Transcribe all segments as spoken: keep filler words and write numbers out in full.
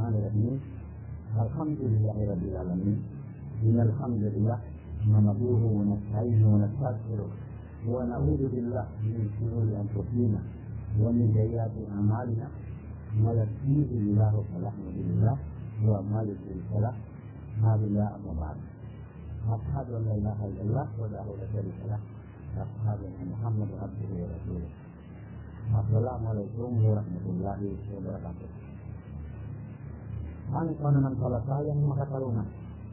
Bismillahirrahmanirrahim. Alhamdulillahi rabbil alamin. Innal hamdalillah nahmaduhu wa nasta'inuhu wa nastaghfiruh wa na'udzu billahi min shururi anfusina wa min sayyiati a'malina. Man yahdihillahu fala mudilla lahu wa man yudlil fala hadiya lahu. Amma ba'd. Asyhadu an la ilaha illallah wahdahu la syarika lahu wa asyhadu anna Muhammadan abduhu wa rasuluh. Assalamualaikum warahmatullahi wabarakatuh. Ang pananampalatayang makatarungan.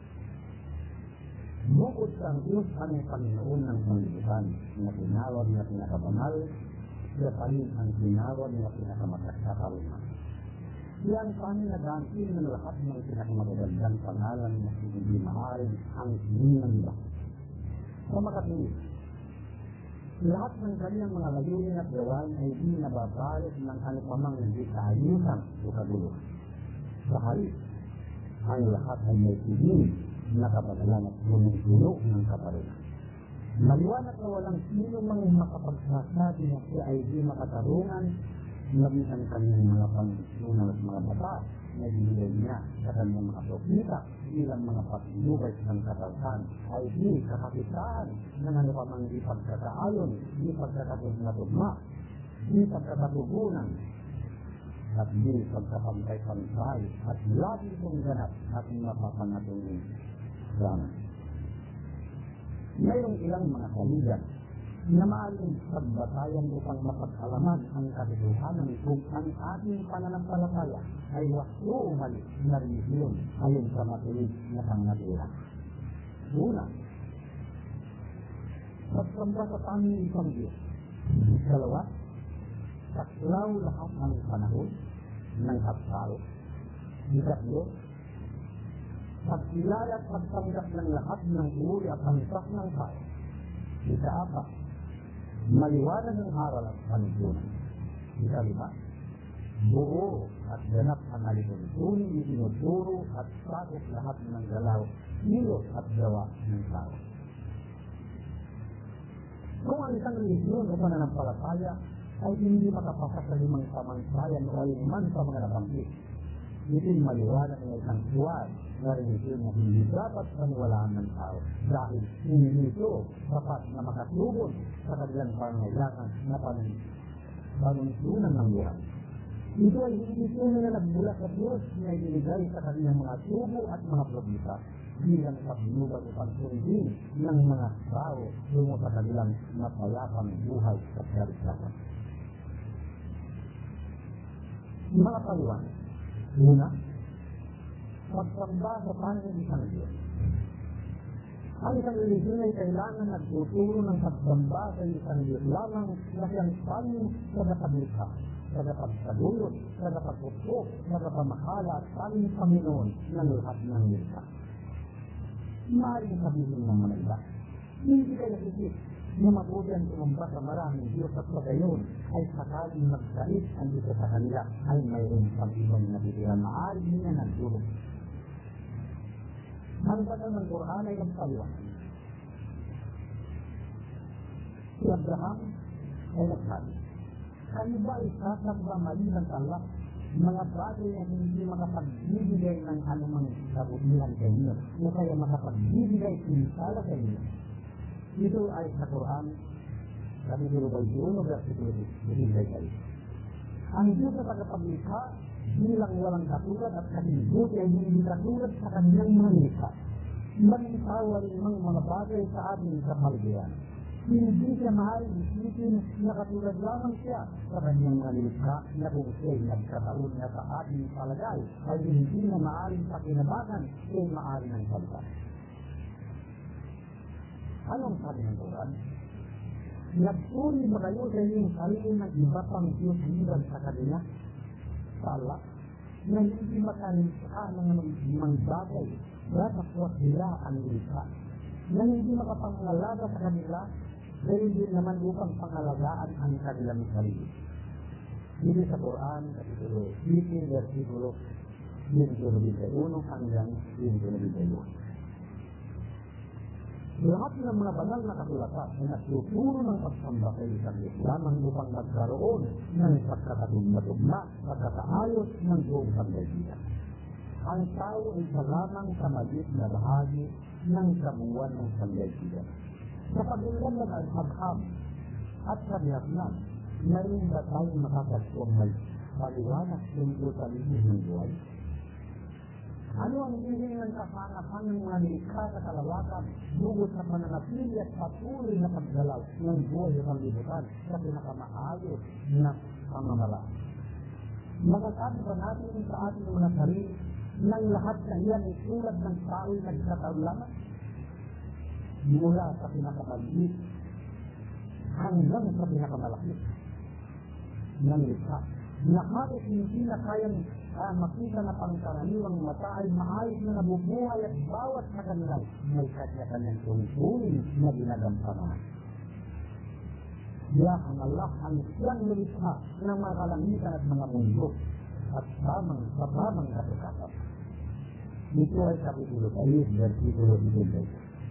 Bukod sa ang Diyos ang Panginoon ng sanlibutan na tinawag na pinakabanal, siya pa rin ang tinawag na pinakamakatarungan. Siya ang paninagangkin ng lahat ng pinakamagagandang pangalan na hindi maaaring ang sinimba. Sa makatuwid, lahat ng kanyang mga layunin at gawain ay di nababalot ng anumang hindi kaayusan o kaguluhan. Sa halip, ang lahat ay may tigil na kabagalan at punong-puno ng kaparunan. Maliwanag na walang sino mang makapagsasabi na siya ay di makatarungan, naging ang kanyang mga pangisunan at mga bata na binigay niya sa kanyang mga propita bilang mga patnubay ng katarsan ay di kakapitaan ng ano pa mang ipagkakaayon, ipagkakatugma, ipagkakatugunan, at di pagkapantay-pantay at lagi kong ganap at mapapanatuloy. Salamat. Mayroong ilang mga kaligan na maaaring pagbatayan upang mapag-alaman ang katotohanan kung ang ating pananampalataya ay wasto o mali na relihiyon ayon sa matuwid na pangaturan. Una, pagsamba sa tanging isang Diyos. Dalawa, taklaw lahat ng panahon ng kapsalo. Ikatlo, pagkilala at pagtanggap ng lahat ng uri at hansak ng tao. Ikaapat, maliwanag ng aral at panuntunan. Ikalima, buo at ganap ang alituntunin, itinuturo at sakop lahat ng galaw, kilos at gawa ng tao. Kung ang isang relihiyon o pananampalataya ay hindi makapasok sa limang pamantayan o aliman sa mga nabanggit, ito'y maliwanag ng isang suwad na relihiyon na hindi dapat paniwalaan ng tao dahil hindi ito dapat na makatubod sa kanilang pangailangan na panuntunan ng buhay. Ito ay hindi tunay na nagmula sa Diyos na ibinigay sa kanilang mga tubo at mga propita bilang pagbinugan o pagtundin ng mga tao tungo sa kanilang mapayapang buhay at kaligtasan. Mga paliwanag. Una, pagsamba sa panginoon isang Diyos. Ang isang relihiyon ay kailangan nagtuturo ng pagsamba sa isang Diyos lamang na siyang panginoon sa nakablikha, sa nakapagsadulot, sa nakapagputok, sa nakapamahala at panginoon Panginoon ng lahat ng likha. Maaaring sabihin ng mga iba, hindi kayo nakikip na mabuti ang tumumba sa maraming Diyos at sa gayon ay sakaling magkait ang dito sa kanila ay mayroon pang ibang nabitiran maaari niya nagdulog. Ang banal ng Quran ay nagpaliwanag. Si Abraham ay nagsabi, kayo ba isasagmamali ng Allah mga bagay na hindi makapagbibigay ng anumang kabutihan sa inyo o kaya makapagbibigay pinsala sa inyo? Ito ay sa Quran, kapitulo twenty-one, versikulo twenty-five. Ang Diyos sa tagapaglikha, bilang walang katulad at katibuti ay hindi katulad sa kanyang mga likha. Manitawa rin ang mga bagay sa ating kapaligiran. Hindi siya maaaring isipin na katulad lamang siya sa kanyang mga likha na kung siya'y nagkataon na sa ating palagay ay hindi na maaaring pakinabangan ay maaaring ang salita. Anong sabi ng Quran? Nagpuri ba kayo sa inyong sarili ng iba pang Diyos liban sa kanila? Sa Allah, na hindi makalimsa ng mga bagay datapos nila ang likha, na hindi makapangalaga sa kanila, dahil din naman upang pangalagaan ang kanilang sarili. Dito sa Quran, kapitulo fifteen, versikulo twenty-one hanggang twenty-two. Lahat ng mga banal na kasulatan ay nagtuturo ng pagsamba kay isang Diyos lamang upang magkaroon ng pagkakatugma-tugma, pagkakaayos ng buong pagdagitan. ang tao ay isa lamang sa maliit na bahagi ng kabuuan ng sanlibutan. Sa pag-ulan ng agham at kabihatnan, mayroon ba tayong makakaswang may paliwanag tungkol sa linis ng buhay? Ano ang ibig ng kasanahan ng mga nilikha sa kalawakan dugot sa mananatili at patuloy na paggalaw ng buhay sa sanlibutan sa pinakamaayos na pamamaraan? Magasabi ba natin sa ating mga sarili ng lahat na iyan ay tulad ng tao'y nagkataon lamang? Mula sa pinakamaliit hanggang sa pinakamalaki ng likha, na halos hindi na kayang uh, makita na pangkaraniwang mata ay maayos na nabubuhay at bawat sa kanila may kanya-kanyang tungkulin na ginagampanan. Kaya ang Allah ang siyang lulikha ng mga kalangitan at mga mundo at tamang sa tamang katukatan. Ito ay Kapitulo five, versikulo eighteen.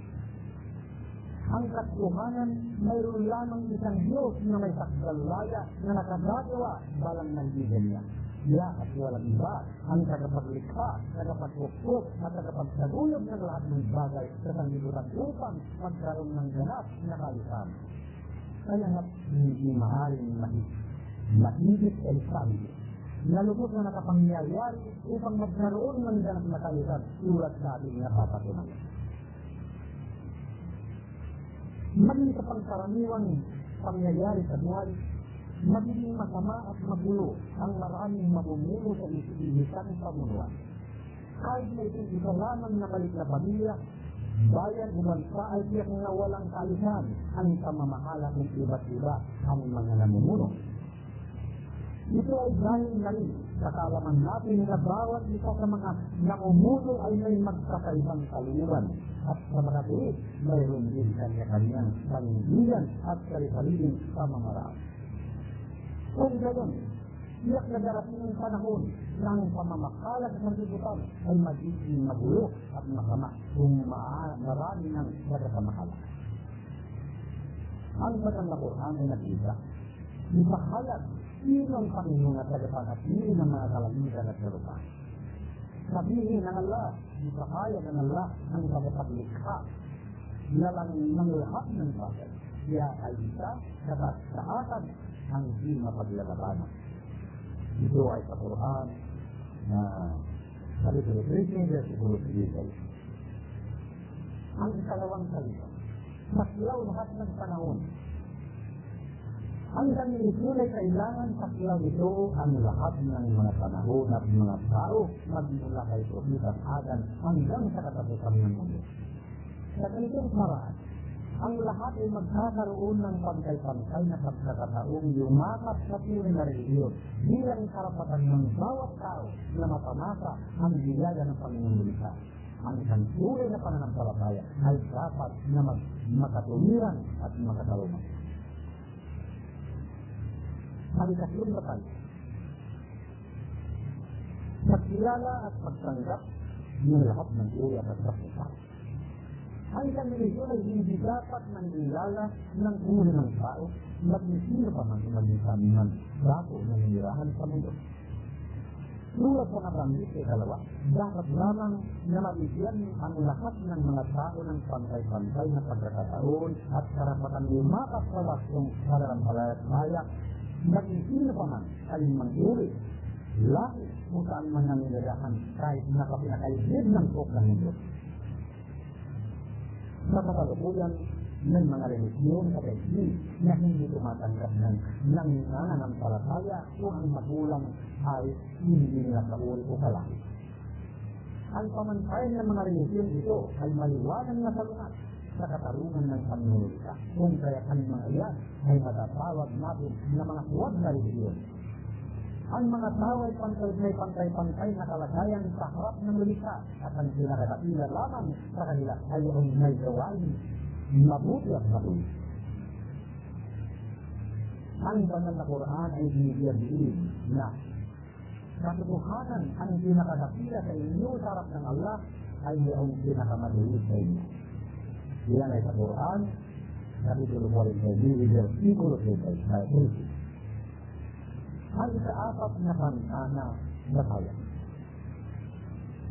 Ang katuhanan, mayroon lamang isang Diyos na may sakdalaya na nakagagawa balang ng bigyan niya. Kaya at walang iba ang tagapaglikha, tagapagpukpok at tagapagsagulog ng lahat ng bagay sa sanlibutan upang magkaroon ng ganap na kalisan. Kaya nga hindi maaaring mahigit ay sabi na lubos na nakapangyayari upang magkaroon ng ganap na kalisan tulad sa ating napapatunan. Maging sa pangkaraniwang pangyayari sa buhay, magiging masama at magulo ang maraming mamumuno sa isang pamunuan. Kahit na ito isa lamang na malit na pamilya, bayan o bansa ay tiyak na walang kalisan ang pamamahala ng iba't iba ang mga namumuno. Ito ay dahil na rin sa kaalaman natin na bawat isa sa mga namumuno ay may magkakaibang kaluwan at sa mga tuwid, mayroon din kanya-kanyang panindigan at sarili-sariling pamamaraan. Kung gayon, tiyak na darating ang panahon na ang pamamakalat ng sanlibutan ay magiging magulo at masama kung marami ng nagkakamahalan. Ang Batang Quran ay nakita, ipahalag sino ang Panginoon at tagapanatili ng mga kalangitan at lupa. Sabihin ng Allah, ipahayag ng Allah ang tagapaglikha na lang ng lahat ng bagay. Kaya ay isa sa taas ang di mapaglalabanan. Ito ay sa Quran na Kapitulo thirteen, versikulo eighteen. Ang ikalawang salita, saklaw lahat ng panahon. Ang sanlibutan ay kailangan saklaw ito ang lahat ng mga panahon at mga tao magmula kay Propeta Adan hanggang sa katapusan ng mundo. Sa ganitong paraan, ang lahat ay magkakaroon ng pantay-pantay na pagkakataong yumakap sa tunay na relihiyon bilang karapatan ng bawat tao na mapamasa ang biyaya ng Panginoon Luisa. Ang isang tunay na pananampalataya ay dapat na makatuwiran at makatarungan. Ang ikatlong batay, pagkilala at pagtanggap ng lahat ng uri at pagkakita. Ang sanlibutan ay hindi dapat manilala ng uri ng tao, maging sino pa man maging ng dako na hinirahan sa mundo. Tulad sa nabanggit sa dalawa, dapat lamang na mabigyan ang lahat ng mga tao ng pantay-pantay na pagkakataon at karapatan lumakas sa wastong pananampalataya, maging sino pa man ay mang-uri, lahi kung saan man nangyayarahan kahit nakapinakaisip ng sok ng mundo. Sa kasalukuyan ng mga relisyon sa kaisip na hindi tumatanggap ng nananampalataya kung ang magulang ay hindi nila kauli o kalaki. Ang pamantayan ng mga relisyon ito ay maliwanag na salungat sa katarungan ng panunulita. Kung kaya ang mga iyan ay matatawag natin na mga huwag na relisyon. Ang mga tao ay pantay, may pantay-pantay na kalagayan sa harap ng lulikha at ang pinakakatila lamang sa kanila ay ang may gawain mabuti at mabuti. Ang banal na Quran ay binibigyan na katotohanan ang pinakakatila sa inyo sa harap ng Allah ay ang pinakamadali sa inyo. Yan ay sa Quran, Kapitulo forty-five, versikulo thirty-five. Ang ikaapat na pantana na kaya.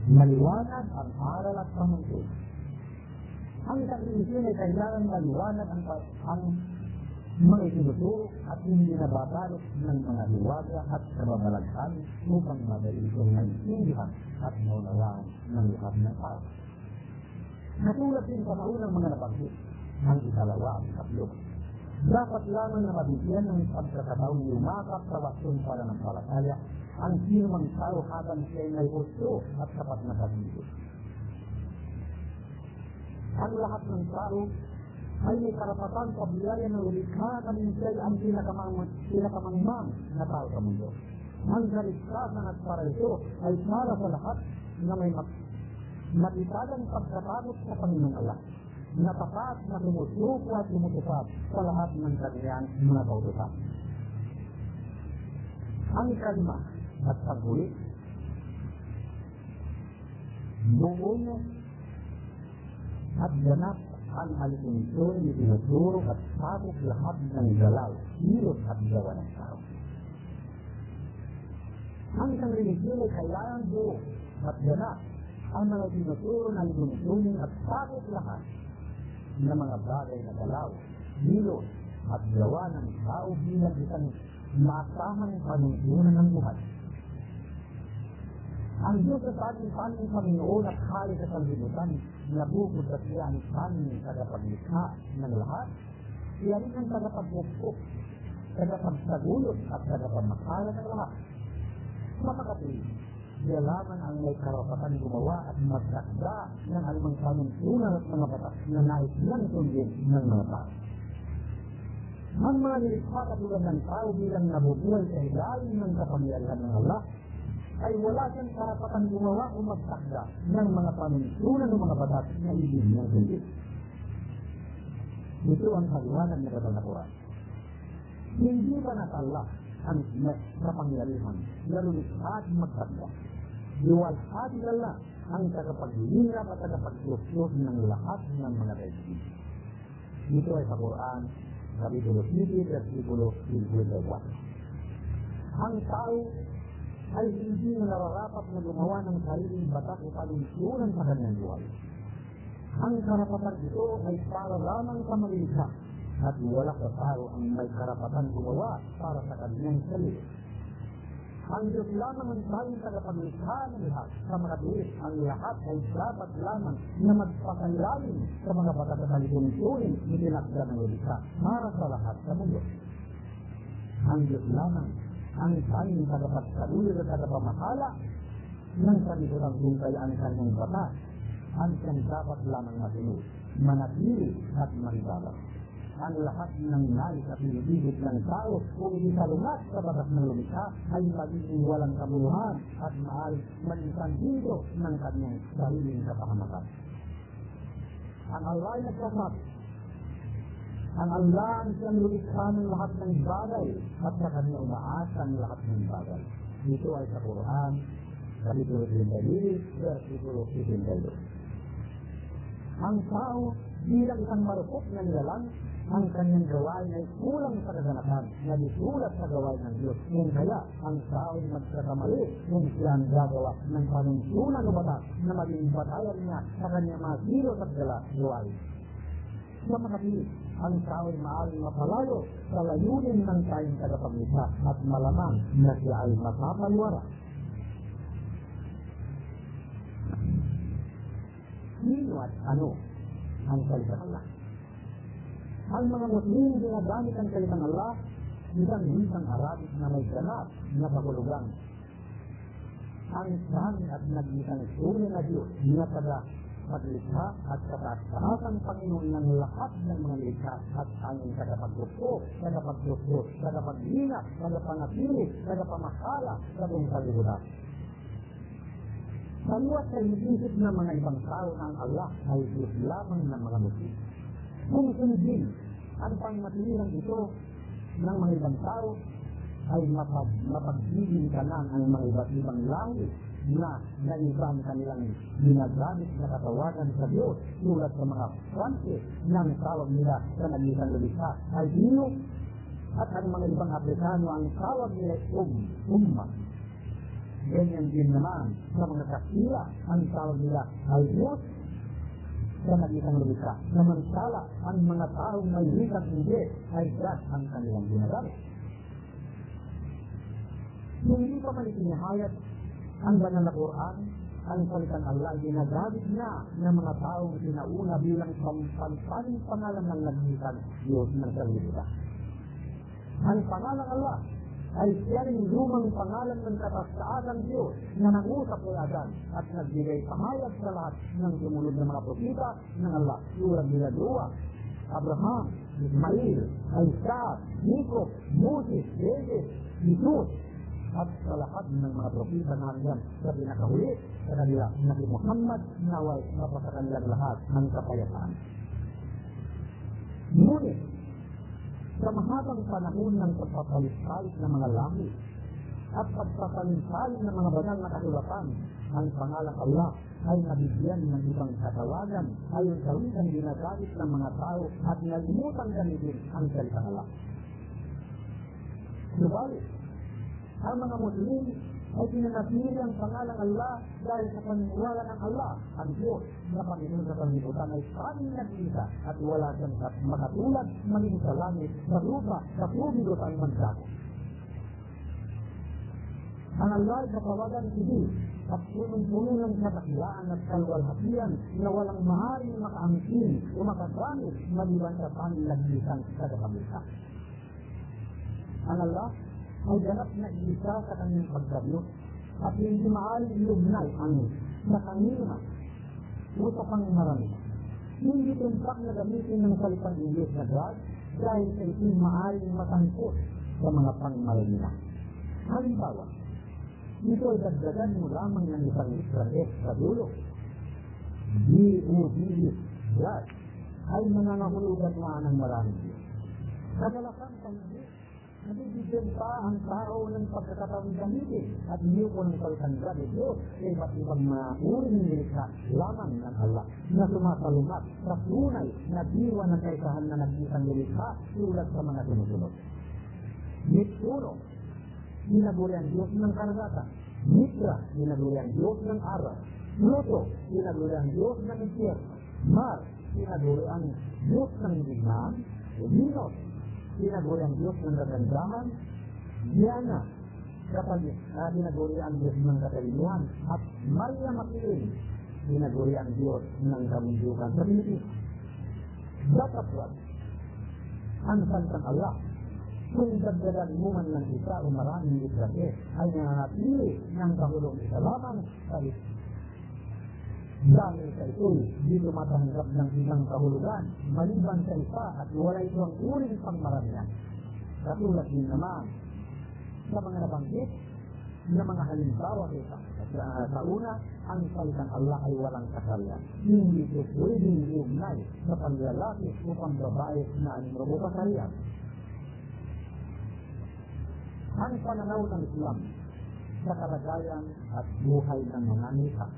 Maliwanag ang aral at pamungkit. Ang sakripisyo ay kailangan maliwanag ang, ang mga itinuturo at hindi nababalot ng mga liwaga at kababalaghan upang madali itong maintindihan at maunawaan ng lahat ng tao. Natulad din sa maunang mga nabanggit, ang ikalawa at ikatlo. Dapat lamang na mabigyan ng pagkakataong yumakap sa waktong pananampalataya ang sinumang tao habang siya'y may gusto at sapat na pag-ibig. Ang lahat ng tao ay may karapatan sa biyaya ng ulikha kaming siya'y ang pinakamangmang na tao sa mundo. Ang kaligtasan at para ito ay para sa lahat na may matitagang pagkatakot sa Panginoong Allah, na tapat na sumusuko at sumutusap sa lahat ng kanyang mga kautusan. Ang kalma at paghuli, buong at ganap ang alitunsun ni tinuturo at sabok lahat ng galaw, hilot at gawa ng tao. Ang isang religiyon ay kailangan buo at ganap ang mga tinuturo ng alitunsunin at sabok lahat ng mga bagay na galaw, hilot at gawa ng tao bilang isang maasahang panuntunan ng buhay. Ang Diyos sa ating paning Panginoon at hari sa sanlibutan, nabukod sa siya ang paning tagapaglikha ng lahat, siya rin ang tagapagpupok, tagapagsagulot at tagapagmakala ng lahat. Mapakatili, siya lamang ang may karapatan gumawa at magtakda ng anumang panuntunan at mga batas na nais niyang sundin ng mga tao. Ang mga nilikha katulad ng tao bilang nabubuhay sa ilalim ng kapangyarihan ng Allah ay wala siyang karapatan gumawa o magtakda ng mga panuntunan o mga batas na ibig niyang sundin. Ito ang kaliwanag na Banal na Quran. Hindi ba natala ang kapangyarihan na lulikha at magtakda? Iwalhati Allah ang tagapaglingap at tagapagluslos ng lahat ng mga daigdig. Ito ay sa Quran, Kapitulo siete, versikulo fifty-one. Ang tao ay hindi na nararapat na gumawa ng sariling batas o panuntunan sa kanyang buhay. Ang karapatan ito ay para lamang sa malilikha at wala sa tao ang may karapatan gumawa para sa kanyang sarili. Ang Diyos lamang ang tayong tagapaglikha ng lahat sa mga duwit. Ang lahat ay dapat lamang na magpakailalim sa mga batas at alituntunin ni tinakda ng lulikha para sa lahat sa mundo. Ang Diyos lamang ang tayong tagapagsagulit at tagapamahala ng sanlibutan kung kaya ang kanyang batas ang siyang dapat lamang masunod, manatili at manibabag. Ang lahat ng nais at inibigit ng tao kung isalungat sa batas ng lumikha ay magiging walang kabuluhan at maaaring manisandido ng kanyang sariling kapahamakan. Ang Allah ay nagsasabi, ang Allah ang siyang lumikha ng lahat ng bagay at sa kanya umaasa ang lahat ng bagay. Ito ay sa Quran, Kapitulo twenty-three, versikulo fifty-two. Ang tao bilang isang marupok na nilalang, ang kanyang gawain ay kulang sa kaganapan na disulat sa gawain ng Diyos. Ngayon kaya, ang tao ay magkakamali kung siya ang gagawa ng panuntunan o batas na maging batayan niya sa kanyang mga kilos at gawain. Sa makatili, ang tao ay maaaring mapalayo sa layunin ng tayong tagapaglikha at malamang na siya ay mapapaliwara. Sino at ano ang salita Allah? Ang mga Muslim ginagamit ang salitang Allah isang wikang Arabic na may ganap na pahulugan. Ang saan at nagmitang sunin na Diyos na taga paglikha at kataas-taasang Panginoon ng lahat ng mga likha at ang tagapaglupo, tagapaglupo, tagapaglingap, tagapangatili, tagapamahala sa buong kalibutan. Sa luwas sa inisip ng mga ibang tao ng Allah ay Diyos lamang ng mga Muslim. Kung sundin ang pangmatilihan ito ng mga ibang tao ay mapag, mapagbibig ka na ang mga iba't ibang langit na naibang kanilang ginagamit na katawagan sa Diyos tulad sa mga Francis ng tawag nila sa nagisang lulikha ay Dino at ang mga ibang Afrikano ang tawag nila Um, Umma. Ganyan din naman sa mga kasila, ang tawag nila ay Diyos sa nagitang lumika. Namantala, ang mga taong may wikang hindi ay God ang kanilang ginagamit. Hindi pa man itinihayat ang banal na Quran, ang salitang Allah, ginagamit niya ng mga taong sinauna bilang pampanpaning pangalan ng naghihitan Diyos ng sanlibutan. Ang pangalang Allah ay siya rin lumang pangalan ng katastaasang Diyos na nangusap kay Adan at nagbigay pahayag sa lahat ng sumunod ng mga propita ng Allah. Tulad nila Noah, Abraham, Ismail, Isaac, Jacob, Moses, David, Jesus, at sa lahat ng mga propita na hanggang sa pinakahuli sa kanila Nabi Muhammad, naway sa kanilang lahat ng kapayapaan. Ngunit, sa mahabang panahon ng pagpapalit-palit ng mga langit at pagpapalit-palit ng mga banal na kasulatan, ang pangalang Allah ay nabigyan ng ibang katawagan ayon sa wikang ginagamit ng mga tao at nalimutan gamitin ang salitang Allah. Subalit, ang mga Muslim ay pinanatili ang pangalang Allah dahil sa paniniwala ng Allah, ang Diyos na Panginoon sa sanlibutan ay kaming nag-isa at wala siyang makatulad maging sa langit, sa lupa, sa tubig o sa imansako. Ang Allah ay kapawagan hindi at punong-puno ng kadakilaan at kalwalhatian na walang maaaring makaangkin o makagamit maliban sa panilaglisan sa kapamilya. Ang Allah ay ganap na isa sa kanyang pagkabiyot at hindi maaaring ilugnay ang sa kanina o sa pangmarami. Hindi tumpak na gamitin ng salitang English na God dahil sa ito'y maaaring matangkot sa mga pangmarami. Halimbawa, ito ay dagdagan mo lamang ng isang Israel sa dulo. D O D God ay nangangahulugan na ng maraming Diyos. Kadalasan pang-Diyos, nabibigyan pa ang tao ng pagkakataong gamitin at hindi ko ng pagkanda ni Diyos ay iba't ibang mga uring nilikha lamang ng Allah na sumasalumat sa tunay na diwa ng kaisahan na nagkitang nilikha tulad sa mga sinusunod. Neptuno, ginaguri ang Diyos ng karagatan. Mitra, ginaguri ang Diyos ng araw. Pluto, ginaguri ang Diyos ng impyerno. Mars, ginaguri ang Diyos ng digmaan. Venus, ginaguri ang Diyos ng kagandahan. Diana, kapag uh, ginaguri ang Diyos ng katalinuhan. At Maria Magdalene, ginaguri ang Diyos ng kamundukan sa Pilipinas. Dapat ba ang salitang Allah, kung dagdagan mo man ng isa o maraming Israel, ay nananatili ng kahulong isa lamang sa isa. Dahil sa ito'y di tumatanggap ng isang kahulugan, maliban sa isa at wala itong uring pangmaramihan. Katulad din naman sa mga nabanggit na mga halimbawa kita. Sa, sa una, ang salitang Allah ay walang kasalian. Hindi ito pwedeng iugnay sa panglalaki o pangbabae na anong kasalian. Ang pananaw ng Islam sa kalagayan at buhay ng mga nilikha.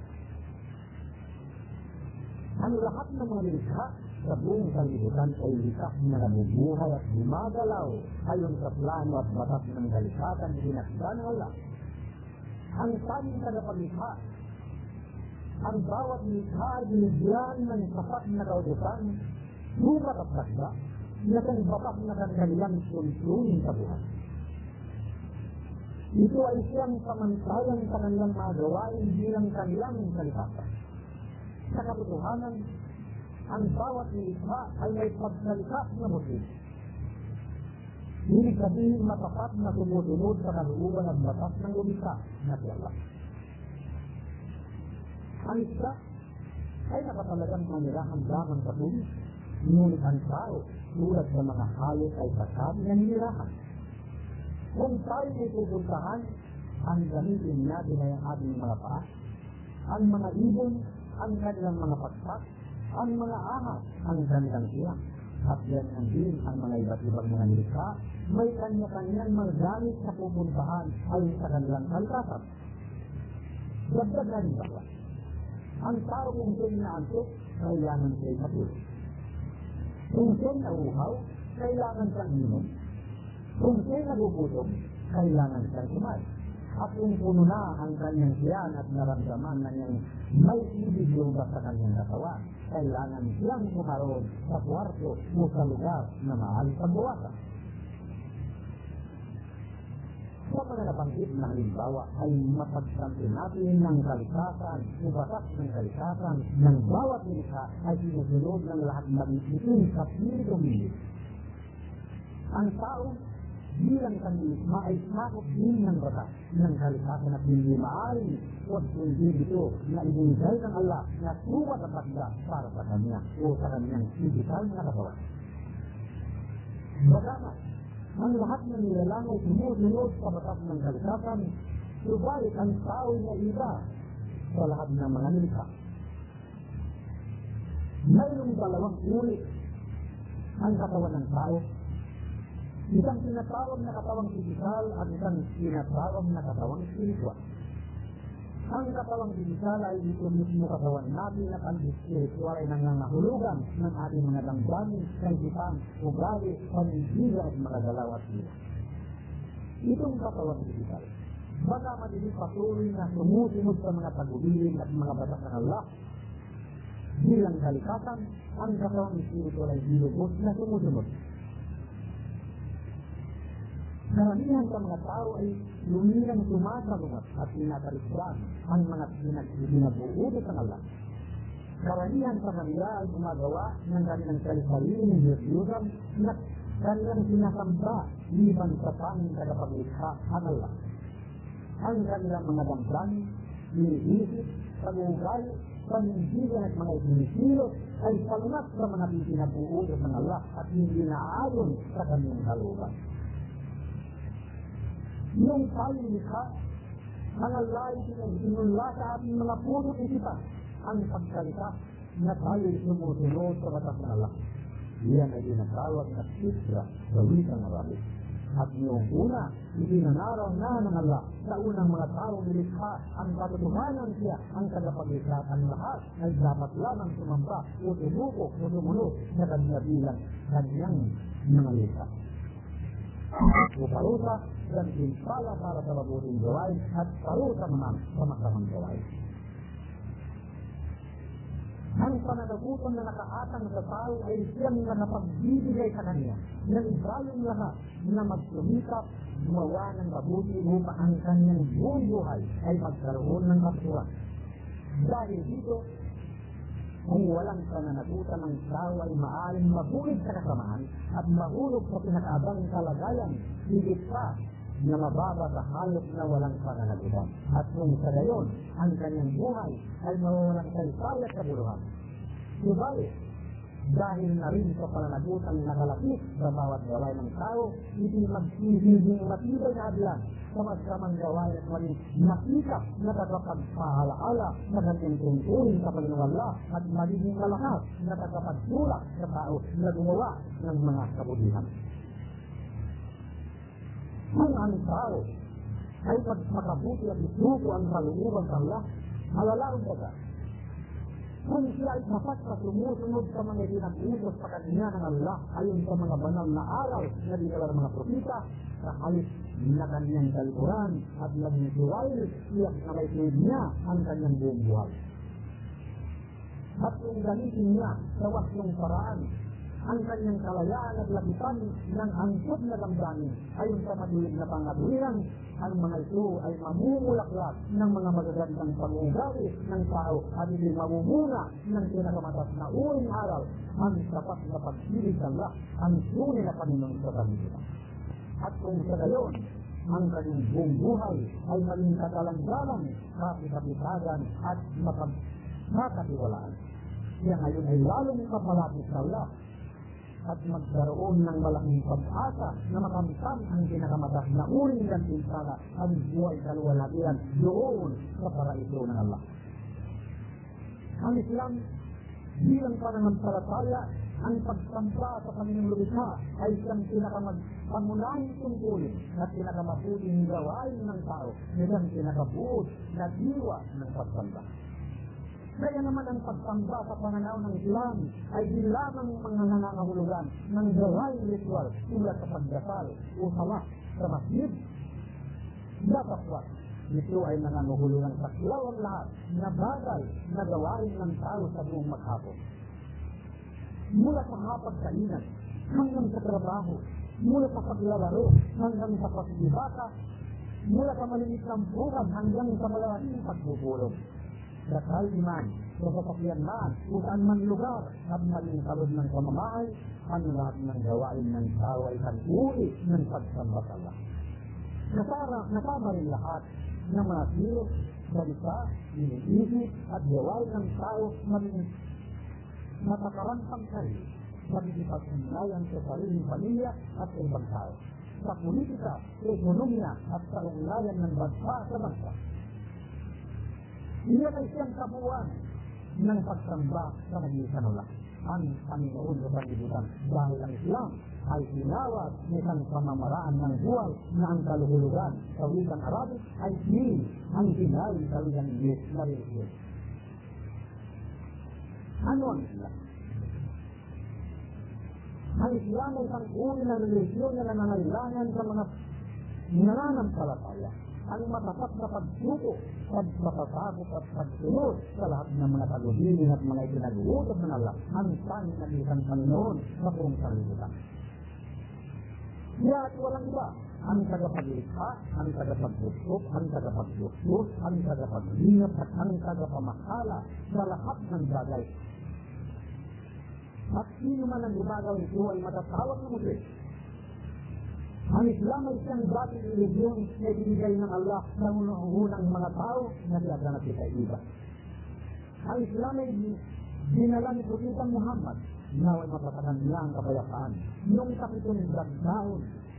Ang lahat ng mga nilikha sa buong sanlibutan ay likas na nabubuhay at gumagalaw ayon sa plano at batas ng kalikatan na hinakda ng Allah. Ang tanging tagapaglikha, ang bawat nilikha ay binigyan ng sapat na kautusan, sukat at takda, na kanibatak na kanilang sulsunin sa buhay. Ito ay siyang samantalang sa kanilang mga gawain bilang kanilang kalikatan. Sa katotohanan, ang bawat nilikha ay may pagkalikas na motiv. Hindi sabihin matapat na sumusunod sa kalooban at batas ng lumika na si Allah. Ang isa ay nakatalagang manirahan lamang sa tubig, ngunit ang tao tulad sa mga hayop ay pasabi na nirahan. Kung tayo ay pupuntahan, ang gamitin natin ay ang ating mga paa, ang mga ibon, ang kanilang mga pakpak, ang mga ahas, ang kanilang siyang, at yan ang din ang mga iba't ibang mga nilikha, may kanya-kanyang mga gamit sa pupuntahan ayon sa kanilang kalikasan. Dagdag na rin ba? Ang tao kung siya'y naantok, kailangan siya'y matulog. Kung siya'y nauhaw, kailangan siyang inom. Kung siya'y nagugutom, kailangan siyang kumain. At kung puno na ang kanyang siyan at naramdaman na niyang may ibig lumabas sa kanyang katawan, kailangan siyang kumaroon sa kwarto o sa lugar na maaaring pagbawasan. Sa mga nabanggit na halimbawa ay mapagsampi natin ng kalikasan, ubatak ng kalikasan, ng bawat nilikha ay sinusunod ng lahat mag-isipin sa pilit-pilit. Ang tao bilang kandilikma ay sakop din ng batas ng kalikasan at hindi maaaring o hindi ito na ibinigay ng Allah na tuwa at pagda para sa kanya o sa kanyang physical na katawan. Bagamat ang lahat ng nilalang ay sumusunod sa batas ng kalikasan, subalit ang tao na iba sa lahat ng mga nilikha. Mayroong dalawang uri ang katawan ng tao, isang tinatawag na katawang pisikal at isang tinatawag na katawang spiritual. Ang katawang pisikal ay ito mismo katawan natin at ang spiritual ay nangangahulugan ng ating mga damdamin, kaisipan, ugali, panindiga at mga galaw at sila. Itong katawang pisikal, baka madilis patuloy na sumusunod sa mga tagubilin at mga batas ng Allah, bilang kalikasan, ang katawang spiritual ay bilubos na sumusunod. Karamihan sa mga tao ay lumilang sumasalumat at pinatarisdan ang mga pinag-ibinabuudot ng Allah. Karamihan sa kanila ay gumagawa ng kanilang sarili-sariling Diyos-Diyusan na kanilang sinasamba liban sa tanging tagapaglikha ang Allah. Ang kanilang mga damdamin, iniisip, pag-uugali, panindigan at mga isinisilos ay salungat sa mga pinag-uudot ng Allah at hindi naaayon sa kanyang kalooban. Yung tayo likha, ang Allah ay sinunla sa ating mga puso't isipan ang pagsalita na tayo sumusunod sa batas ng Allah. Iyan ay dinatawag na fitra sa wikang Arabic. At yung una, ipinanaraw na ng Allah sa unang mga taong nilikha ang katotohanan siya ang tagapaglikha at ang lahat ay dapat lamang sumamba o tumukok o sumunod sa kanya bilang kanyang mga likha. O parusa dan pimpala para sa mabuting gawain at parusa naman sa masamang gawain. Ang pananagutan na nakaatang sa tao ay siyang nakapagbibigay sa kanya ng ibayong lahat na magsumikap, gumawa ng mabuti upang ang kanyang buong buhay ay magkaroon ng katuwang. Dahil dito, kung walang pananagutan ng tao ay maaaring mabulig sa kasamaan at mahulog sa pinakaabang kalagayan, higit pa na mababa sa halop na walang pananagutan. At kung sa gayon, ang kanyang buhay ay mawawalang salpay at kabuluhan. Subalit, dahil na rin sa pananagutan nakalapit sa bawat gawain ng tao, hindi magsisilbing matibay na adlan sa masamang gawain at maging makita na tagapagpahala-ala na kanyang tungkulin sa Panginoon at magiging malakas na tagapagtulak sa tao na gumawa ng mga kabutihan. Kung ang tao ay pagmakabuti at isuko ang kalooban sa Allah, alalaong baga. Kung siya ay sapat sa sumusunod sa mga pinag-utos sa kanya ng Allah ayon sa mga banal na aral na dinala ng mga propita, sa halip na kanyang kalikuran at naging suwail, siyak na may pinag niya ang kanyang buong buhay. At kung gamitin niya sa wasyong paraan ang kanyang kalayaan at lapitan ng angkot na damdamin ayon sa madilig na pangatuwiran, ang mga ito ay mamumulaklak ng mga magagandang pag-uugali ng tao at hindi mamumuna ng pinakamatas na uring aral ang sapat na pagsilig sa Allah, ang tunay na Panginoon sa kanila. At kung sa gayon, ang kanyang buong buhay ay maging katalandalan, kapit-kapitagan at makatiwalaan. Siya ngayon ay lalong kapalapit sa Allah at magkaroon ng malaking pag-asa na makamtan ang pinakamatas na uring ng pinsala ang buhay kaluwalhatian doon sa paraiso ng Allah. Ang Islam bilang pananampalataya, ang pagsampa sa Panginoong Lumikha ay siyang pinakamagpangunahing tungkulin at pinakamabuting gawain ng tao na siyang pinakabuod na diwa ng pagsampa. Kaya naman ang pagsamba sa pananaw ng Islam ay di lamang mga nangangahulugan ng gawain ritual tulad sa pagdasal o salat sa masjid. Dapat ito ay nanganuhulugan sa lawang lahat na bagay na gawain ng tao sa buong maghapon. Mula sa hapagkainan hanggang sa trabaho, mula sa paglalaro hanggang sa pagbibaka, mula sa maliit ng buwan hanggang sa malalaking pagbubulong. Sa kaliman, sa sasakyan man, kung saan man lugar at maling kalod ng pamamahay, ang lahat ng gawain ng tao ay kanuri ng pagsamba sa Allah. Nasara, nasama rin lahat ng mga kilos, salita, iniisip at gawain ng tao maging matakarantang sarili sa pagkipag-ugnayan sa sariling pamilya at sa ibang tao, sa politika, sa ekonomiya at sa ugnayan ng bansa sa bansa. Iyan ay siyang kabuuan ng pagsamba sa magitan Allah. Ang Panginoon sa sanlibutan dahil ang Islam ay tinawag ng isang pamamaraan ng buhay na ang kaluhulugan sa wikang Arabic ay din ang tinawag sa wikang Ingles na religion. Ano ang Islam? Ang Islam ay isang uri ng religion na nangangailangan sa mga nananampalataya ang matapat na pagsuko, pagpapasabot at pagsunod sa lahat ng mga tagubilin at mga ipinag-uutog ng Allah ang tanging ng isang Panginoon sa buong sanlibutan. Kaya at walang iba, ang tagapaglikha, ang tagapagbuksok, ang tagapagbuksok, ang tagapaglingat at ang tagapamahala sa lahat ng bagay. At sino man ang gumagawa ito ay matatawag ng Muslim. Ang Islam ay siyang dating religion na ibinigay ng Allah sa unang mga tao na sinaganap sa iba. Ang Islam ay dinala ni Propeta Muhammad na ay mapatakan niya ang kapayapaan. Noong kapitong taon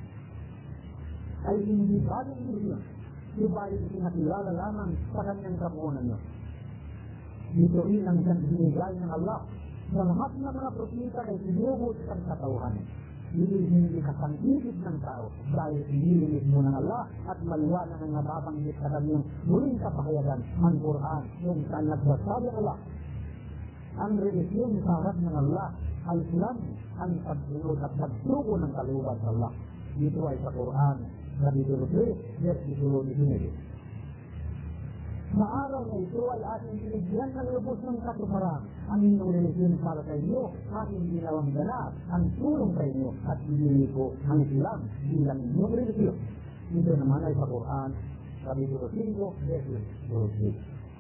ay hindi bagong religion, subalit itinakilala lamang sa kanyang kapuunan niya. Dito rin ang siyang binigay ng Allah sa lahat ng mga propeta ay sinubot ang katauhan. Hindi hindi kasangkitid ng tao dahil inilimit mo ng Allah at maliwanag ang nababanggit sa kanyang muling kapahayagan ang Quran yung saan nagsasabi ng Allah. Ang relisyon sa harap ng Allah ay Islam ang pagsunod at pagsuko ng kaluwag sa Allah. Dito ay sa Quran kapitulo three, versikulo nineteen. Sa araw na ito ay ating binigyan ng lubos ng katuparan ang inyong relisyon para sa inyo, ating ginawang ganap ang tulong sa inyo at binili ko ang Islam bilang inyong relisyon. Ito naman ay sa Quran, kapitulo five, versikulo six.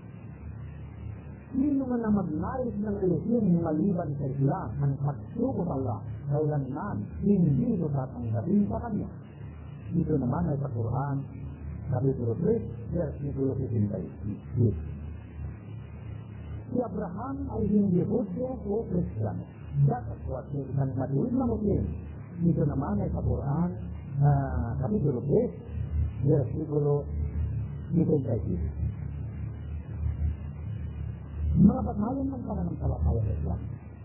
Sino man ang magnais ng relisyon maliban sa Islam ang pagsuko sa Allah, kailanman hindi ito tatanggapin sa kanya. Ito naman ay sa Quran, kapitulo three, versikulo fifteen. Si Abraham ay hindi Hudyo o Kristiyano. Dapat po at isang matuwid na Muslim. Ito naman ay sa Quran, uh, kapitulo three, versikulo fifteen. Mga batayan ng pananampalataya sa Islam.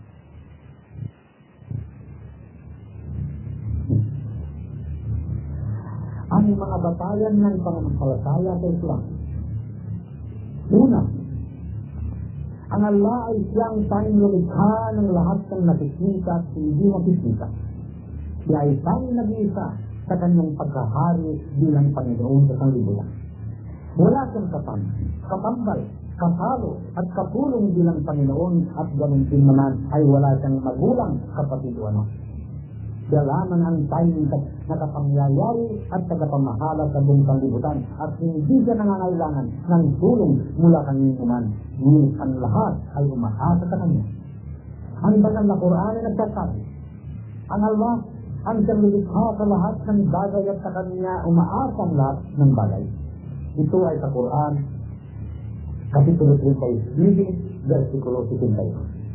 Ang mga batayan ng pananampalataya sa Islam. Una, ang Allah ay siyang tanging lumikha ng lahat ng nakikita at hindi makikita. Siya ay tanging nag-iisa sa kanyang pagkahari bilang Panginoon sa sanlibutan. Wala siyang katam, katambal, kasalo at kapulong bilang Panginoon at ganun din naman ay wala siyang magulang kapatid o anak. Siya lamang ang tanging nakapangyayari at tagapamahala sa buong sanlibutan at hindi siya nangangailangan ng tulong mula kanino man, ngunit ang lahat ay umaasa sa kanya. Ang banal na Quran ay nagsasabi, ang Allah ang siyang nilikha sa lahat ng bagay at sa kanya umaasa ang lahat ng bagay. Ito ay sa Quran, kapitulo thirty-three, versikulo fifteen.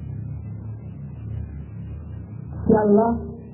Si Allah,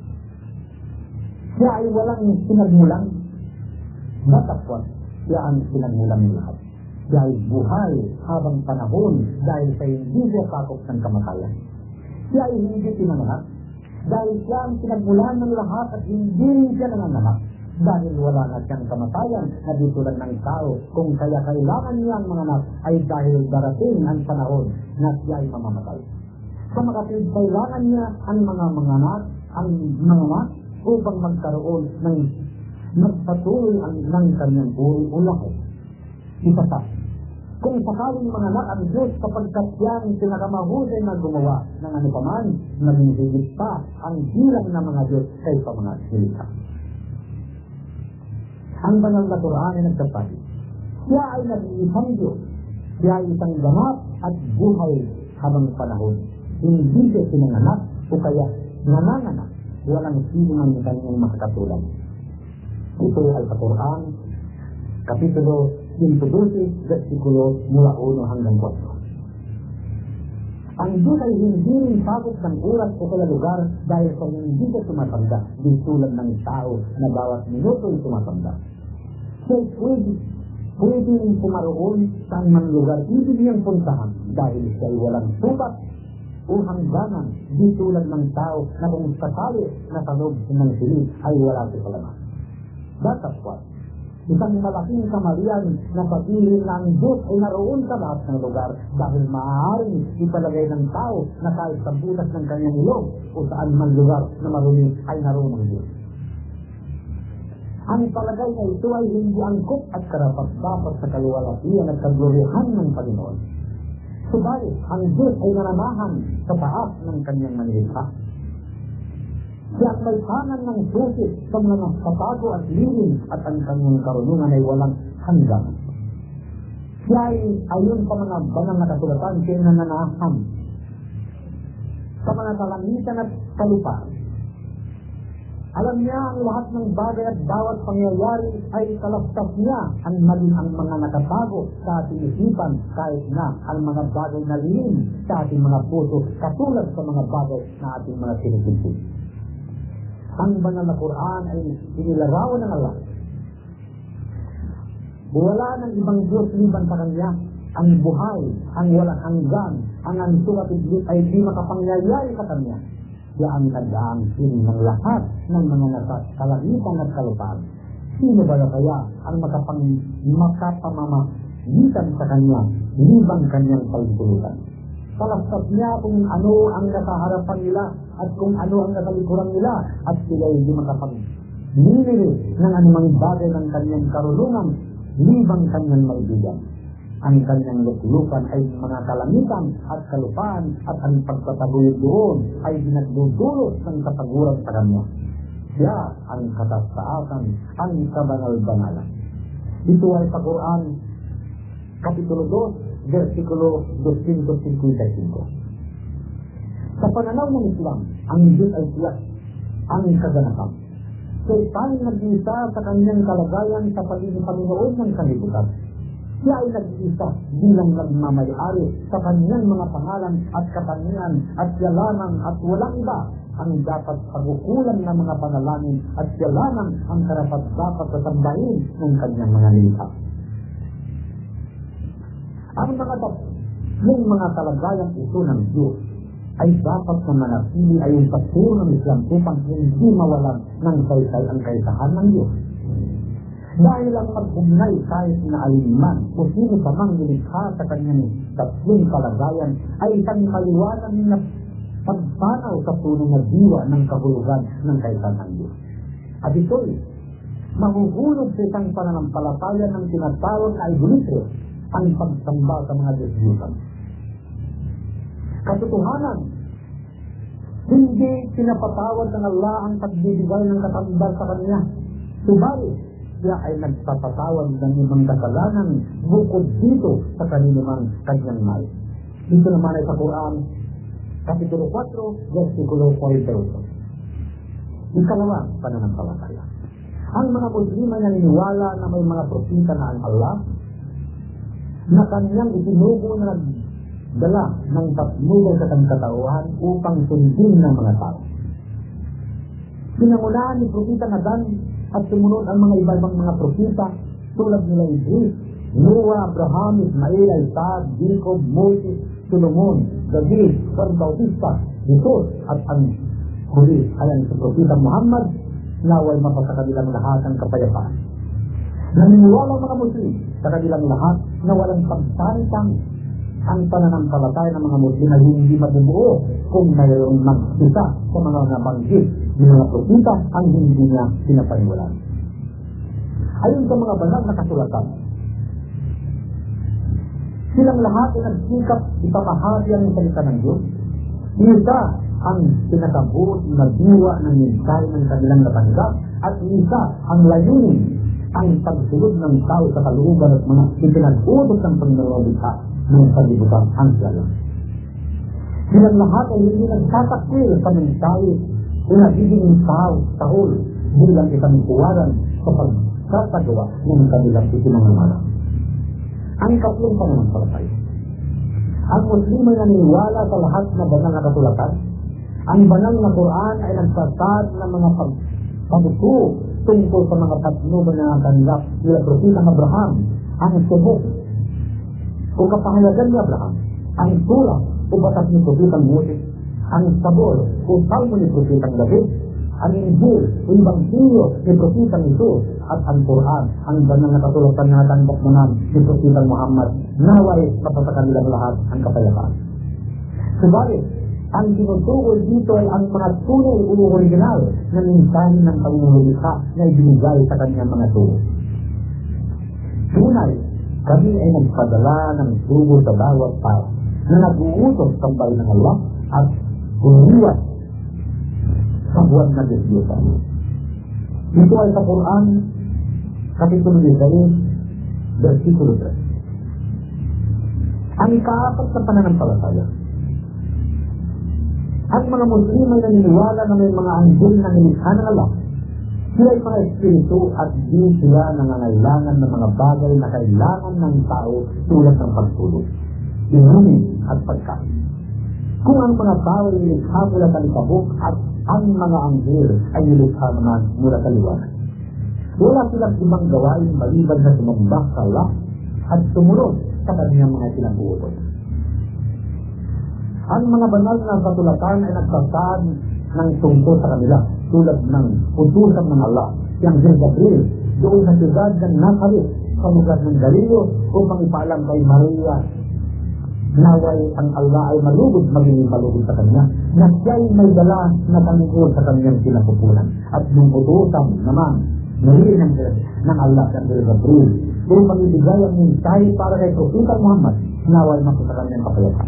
siya ay walang pinagmulan. Matapos, siya ang pinagmulan ng lahat. Siya ay buhay habang panahon dahil sa hindi siya sakop ng kamatayan. Siya ay hindi pinanganak dahil siya ang pinagmulan ng lahat at hindi siya nanganganak dahil wala na siyang kamatayan na dito lang ng tao. Kung kaya kailangan niya ang mga anak ay dahil darating ang panahon na siya ay mamamatay. Sa makatid, kailangan niya ang mga mga anak, ang mga anak upang magkaroon ng magpatuloy ang ng kanyang buhay o lahat. Isa pa, kung sakaling manganak ang Diyos kapagkat siyang pinakamahusay na gumawa ng ano paman, maging higit pa ang bilang ng mga Diyos kaysa mga silika. Ang banal na Quran ay nagsasabi, siya ay nag-iisang Diyos, siya ay isang ganap at buhay habang panahon. Hindi siya sinanganak o kaya nananganak, walang sino man kanyang makakatulad. Ito ay sa Quran, Kapitulo twelve, versikulo mula one hanggang four. Ang Diyos ay hindi rin pagod ng oras o kaya lugar dahil sa hindi siya tumatanda, di tulad ng tao na bawat minuto ay tumatanda. Siya ay pwede, pwede rin pumaroon saan man lugar ibig niyang puntahan dahil siya ay walang sukat o hangganan, di tulad ng tao na kung sakali na sa loob ng silid ay wala siya palaman. That's what? Isang malaking kamalian na pagpili na ang Diyos ay naroon sa lahat ng lugar dahil maaaring ipalagay ng tao na kahit sa butas ng kanyang ilong o saan man lugar na marumi ay naroon ang Diyos. Ang palagay na ito ay hindi angkop at karapat-dapat sa kaluwalhatian at kagloriyahan ng Panginoon. Subalit, ang Diyos ay nananahan sa taas ng kanyang manlilikha. Siya may tangan ng susi sa mga katago at lilim at ang kanyang karunungan ay walang hanggan. Siya ay ayon sa mga banal na kasulatan siya nananahan sa mga kalangitan at sa lupa. Alam niya ang lahat ng bagay at bawat pangyayari ay kalaftas niya ang maging ang mga nakatago sa ating isipan kahit na ang mga bagay na lilim sa ating mga puso katulad sa mga bagay na ating mga sinisipin. Ang banal na Quran ay inilarawan ng Allah. Wala ng ibang Diyos liban sa Kanya. Ang buhay, ang walang hanggan, ang ansukat ay di makapangyayari sa Kanya. Siya ang nag-aangkin ng lahat ng mga nasa kalangitan at kalupaan. Sino ba kaya ang makapang, makapamamagitan sa Kanya libang Kanyang pagtulutan? Palastas niya kung ano ang nakaharapan nila at kung ano ang nakalikuran nila at sila ay hindi makapag-nilili ng anumang bagay ng kanyang karunungan libang kanyang maibigyan. Ang kanyang luklukan ay mga kalangitan at kalupaan at ang pagtataguyod doon ay dinagdudulot ng kataguran sa kanya. Siya ang katastaasan, ang kabanal-banalan. Ito ay sa Quran, Kapitulo two, versikulo two fifty-five. Sa pananaw ng Islam, ang Diyos ay siya, ang kaganapan. Siya ay tanging nag-iisa sa kanyang kalagayan sa pagiging Panginoon ng kalibutan. Siya ay nag-iisa bilang nagmamayari sa kanyang mga pangalan at katangian at siya lamang at walang iba ang dapat pagkukulan ng mga panalangin at siya lamang ang karapat-dapat sa sambahin ng kanyang mga nilikha. Ang mga tatlong mga kalagayang ito ng Diyos ay dapat na manatili ayon sa puro ng Islam upang hindi mawalan ng saysay ang kaisahan ng Diyos. Dahil ang magpugnay kahit na alinman o sino pa mang nilikha sa kanyang tatlong kalagayan ay isang maliwanag na pagpanaw sa puno na diwa ng kahulugan ng kaisahan ng Diyos. At ito'y mahuhulog sa isang pananampalataya ng tinatawag na idolatry ang pagsamba sa mga Diyos-Diyusan. Katotohanan, hindi pinapatawad ng Allah ang pagbibigay ng katambal sa Kanya. Subalit, siya ay nagpapatawad ng ibang kasalanan bukod dito sa kaninumang kanyang may. Dito naman ay sa Quran, Kapitulo four, versikulo forty-two. Ikalawa, pananampalataya. Ang mga Muslim ay naniniwala na may mga propita na ang Allah na kanyang isinugo na nagdala ng patnubay sa kantatauhan upang sundin ng mga tao. Pinangunahan ni Propita Nadan at sumunod ang mga iba-ibang mga propita tulad nila Idris, Noah, Abraham, Ismail, Isaac, Jacob, Moses, Solomon, David, Juan Bautista, Jesus at ang huli ay ang si Propita Muhammad naway mapasa kanilang lahat ang kapayapaan. Naniniwala mga Muslim sa kanilang lahat na walang pagsaritang ang pananampalataya ng mga Muslim na hindi mabubuo kung mayroong mag-isa sa mga nabanggit ng mga propita ang hindi niya pinapaniwalaan. Ayon sa mga banal na kasulatan, Silang lahat ay nagsikap ipamahagi ang salita ng Diyos. Isa ang pinakabuot na diwa ng mensahe ng kanilang natanggap at isa ang layunin ang pagsulod ng tao sa kalooban at mga ipinag-utos ng Panginoon Likha ng pagibutang ang sala. Silang lahat ay hindi nagtatakwil sa mensahe o nagiging tao tahol bilang isang tuwaran sa pagkakagawa ng kanilang itinangamala. Ang katlong pananampalataya. Ang Muslim ay naniniwala sa lahat na banal na kasulatan. Ang banal na Quran ay nagsasad ng mga pagputo tungkol sa mga patnubay na natanggap nila Propetang Abraham, ang subok o kapahayagan ni Abraham, ang tulak o batas ni Propetang Moses, ang sabor o salmo ni Propetang David, ang Injil o Ebanghelyo ni Propetang Jesus, at ang Quran, ang banal na kasulatan na natanggap naman ni Propetang Muhammad, naway mapasa nilang lahat ang kapayapaan. Subalit, ang tinutukoy dito ay ang mga tunay o original na mensahe ng Panginoon Likha na ibinigay sa kanyang mga tulo. Tunay, kami ay nagpadala ng tubo sa bawat tao na nag-uutos tambay ng Allah at umiwas sa buwan na Diyos-Diyosan. Ito ay sa Quran, Kapitulo nineteen, versikulo three. Ang ikaapat na pananampalataya. Ang mga Muslim ay naniniwala na may mga anghel na nilikha ng Allah. Sila ay mga espiritu at di sila nangangailangan ng mga bagay na kailangan ng tao tulad ng pagtulog, inumin at pagkain. Kung ang mga tao ay nilikha mula sa likabok at ang mga anghel ay nilikha naman mula sa liwanag. Wala silang ibang gawain maliban na sumamba sa Allah at sumunod sa kanyang mga sinabuutos. Ang mga banal na kasulatan ay nagsasad ng tungkol sa kanila tulad ng utusan ng Allah, yang Gabriel, doon sa siyudad ng Nazareth sa lugar ng Galileo upang ipaalam kay Maria naway ang Allah ay malugod magiging malugod sa kanya na siya'y may dala na tangkol sa kanyang sinapupunan. At yung utusan naman narinig ng, ng Allah sa Gabriel upang ibigay ang mensahe para kay Propetang Muhammad naway mako sa kanyang kapayapaan.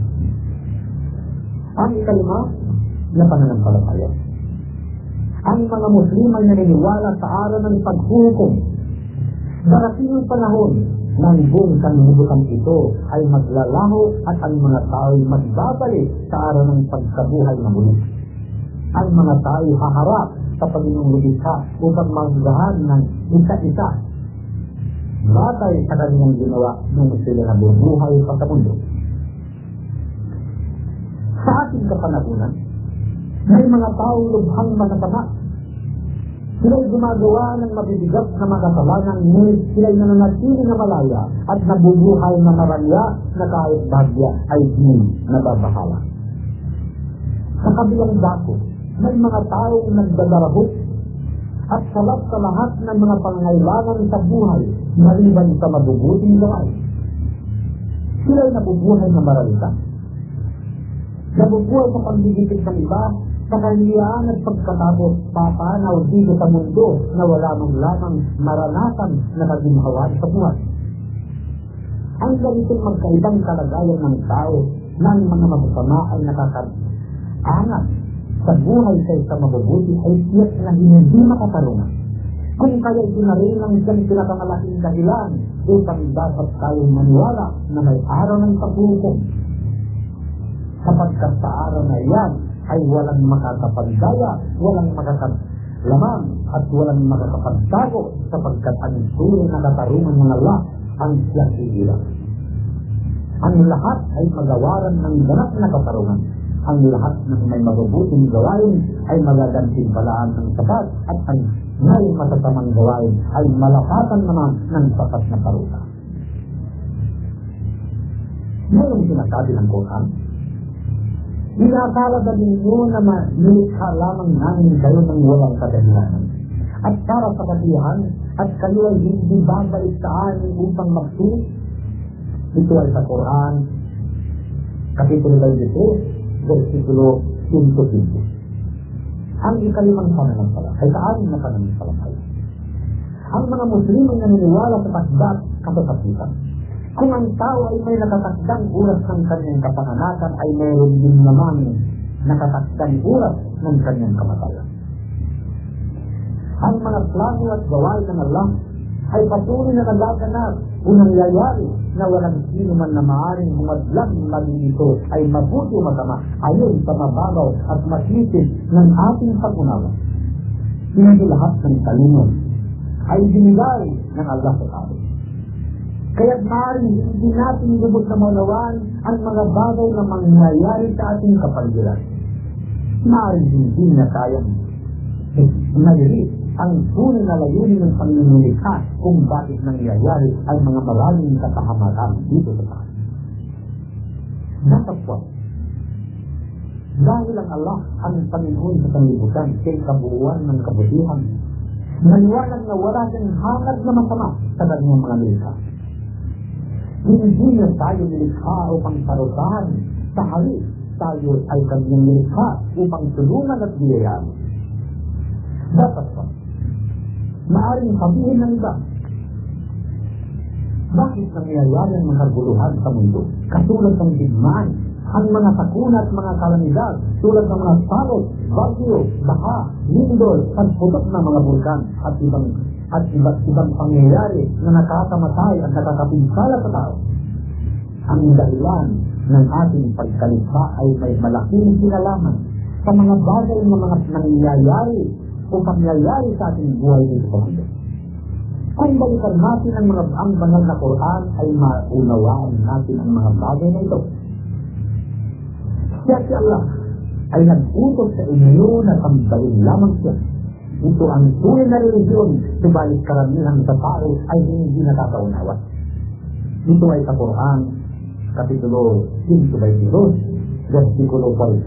Ang ikalima na pananampalataya. Ang mga Muslim ay naniniwala sa araw ng paghukom. Darating ang panahon ng buong sanlibutan ito ay maglalaho at ang mga tao ay magbabalik sa araw ng pagkabuhay na muli. Ang mga tao ay haharap sa Panginoong Likha upang magdahan ng isa-isa batay sa kanilang ginawa nung sila na bubuhay pa sa mundo. Sa ating kapanahunan, may mga taong lubhang masasama. Sila'y gumagawa ng mabibigat na mga kasalanan, ngunit sila'y nananatili na malaya at nabubuhay na maranya na kahit bagya ay di nababahala. Sa kabilang dako, may mga taong nagdadarahot at salat sa lahat ng mga pangangailangan sa buhay maliban sa mabubuting gawain. Sila'y nabubuhay na maralita. Nabubuhay sa pagdidikit ng iba, sa kaliyaan at pagkatapos papanaw dito sa mundo na wala mang lamang maranasan na kaginhawa sa buhay. Ang ganitong magkaibang kalagayan ng tao ng mga masasama ay nakakaangat sa buhay sa isang mabubuti ay tiyak na hindi makatarungan. Kung kaya sinarin ang isang pinakamalaking dahilan upang dapat tayong maniwala na may araw ng paghukom. Sapagkat sa araw na iyan ay walang makakapagdaya, walang makakalamang at walang makakapagtago sapagkat ang tunay na katarungan ng Allah ang siyang iilang. Ang lahat ay magawaran ng ganap na katarungan. Ang lahat ng may mabubuting gawain ay magagantimpalaan ng sapat at ang may matatamang gawain ay malapatan naman ng sapat na parusa. Mayroong sinasabi ng Quran, inakala na ninyo na manilikha lamang namin kayo ng walang kadahilanan. At para sa katiyahan, at kayo ay hindi babalik sa amin upang magsulit. Ito ay sa Quran, Kapitulo twenty-three, versikulo one to fifty. Ang ikalimang pananampalataya, ay sa amin na pananampalataya. Ang mga Muslim ay naniniwala sa takdat kasasapitan. Kung ang tao ay may nakatakdang oras ng kanyang kapananakan, ay mayroon din naman nakatakdang oras ng kanyang kamatayan. Ang mga plano at gawain ng Allah ay patuloy na nagaganap o nangyayari na walang sino man na maaaring humadlang maging ito ay mabuti o masama ayon sa mababaw at masisig ng ating pag-unawa. Hindi lahat ng talino ay binigay ng Allah sa tao. Kaya't maaaring hindi natin lubos na maunawaan ang mga bagay na mangyayari sa ating kapaligiran. Maaaring hindi na kayang naliri ang tunay na layunin ng Panginoon kung bakit nangyayari ang mga maraming katahamakan dito sa taas. Dapat po, dahil ang Allah ang Panginoon sa sanglibutan kay kabuuan ng kabutihan, naliwanag na wala siyang hangad na masama sa kanyang mga nilikha. Hindi na tayo nilikha upang parusahan, sa halip tayo ay kanyang nilikha upang tulungan at biyayaan. Dapat po, maaring sabihin ng iba, bakit nangyayari ang mga guluhan sa mundo? Katulad ng digmaan, ang mga sakuna at mga kalamidad, tulad ng mga salot, bagyo, baha, lindol, pagputok ng mga bulkan, at ibang at iba't ibang pangyayari na nakakamatay at nakakapinsala sa tao. Ang dahilan ng ating pagkalikha ay may malaking kinalaman sa mga bagay na mga nangyayari o pangyayari sa ating buhay dito sa mundo. Kung balikan natin ang mga ang banal na Quran, ay maunawaan natin ang mga bagay na ito. Kaya si Allah ay nag-utos sa inyo na sambahin lamang siya. Ito ang tunay na religiyon, subalit karamihan sa tao ay hindi nakakaunawa. Ito ay sa Quran, Kapitulo one, versikulo four.